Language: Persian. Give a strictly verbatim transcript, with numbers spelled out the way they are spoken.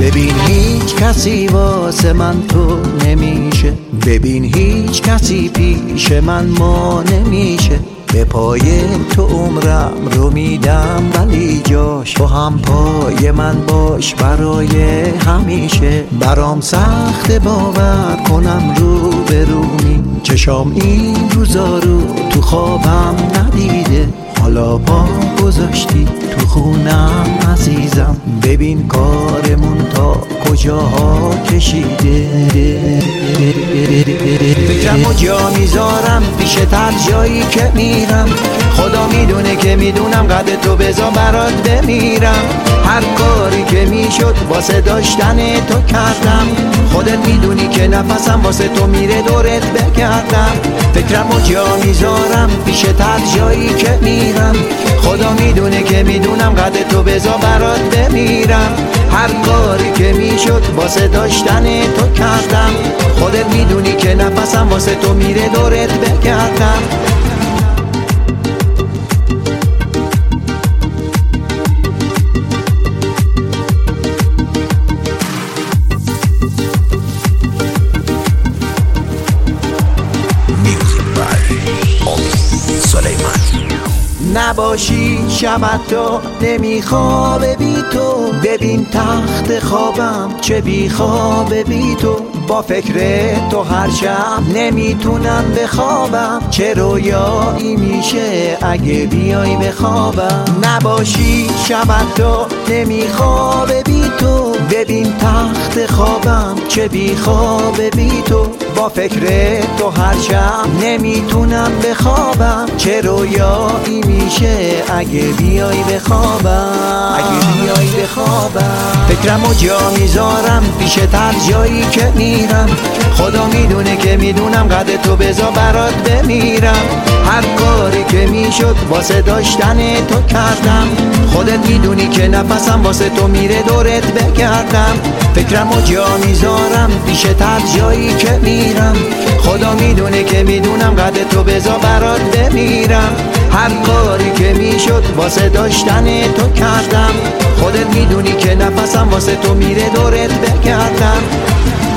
ببین هیچ کسی واسه من تو نمیشه، ببین هیچ کسی پیش من ما نمیشه. به پای تو عمرم رو میدم ولی جاش تو هم پای من باش برای همیشه. برام سخت باور کنم رو به رومی، چشام این روزا رو تو خوابم ندیده. حالا پا گذاشتی تو خونم عزیزم، ببین کارمون تا کجاها کشیده. فکرمو جا میذارم پیشت هر جایی که میرم، خدا میدونه که میدونم قد تو بذار برات بمیرم. هر کاری که میشد واسه داشتن تو کردم، خودت میدونی که نفسم واسه تو میره دورت بگردم. فکرمو جا میذارم پیشت هر جایی که میرم، خدا میدونه که میدونم قد تو بذار برات بمیرم. هر کاری که میشد واسه داشتن تو کردم، خودت میدونی که نفسم واسه تو میره دورت بگردم. نباشی شبت تو نمیخوابه بی تو، ببین تخت خوابم چه بی خوابه بی تو. با فکر تو هر شب نمیتونم بخوابم، چه رویایی میشه اگه بیای بخوابم. نباشی شبت تو نمیخوابه بی تو، ببین تخت خوابم چه بی خوابه بی تو. با فکر تو هر شب نمیتونم بخوابم، چه رویایی میشه اگه بیای بخوابم، اگه بیای بخوابم. فکرمو جا میذارم پیشت هر جایی که میرم، خدا میدونه که میدونم قد تو بذار برات بمیرم. هر کاری که میشد واسه داشتن تو کردم، خودت میدونی که نفسم واسه تو میره دورت بگردم. فکرمو جا میذارم پیشت هر جایی که میرم، خدا میدونه که میدونم قد تو بذار برات بمیرم. هر کاری که میشد واسه داشتن تو کردم، خودت میدونی که نفسم واسه تو میره دورت بگردم.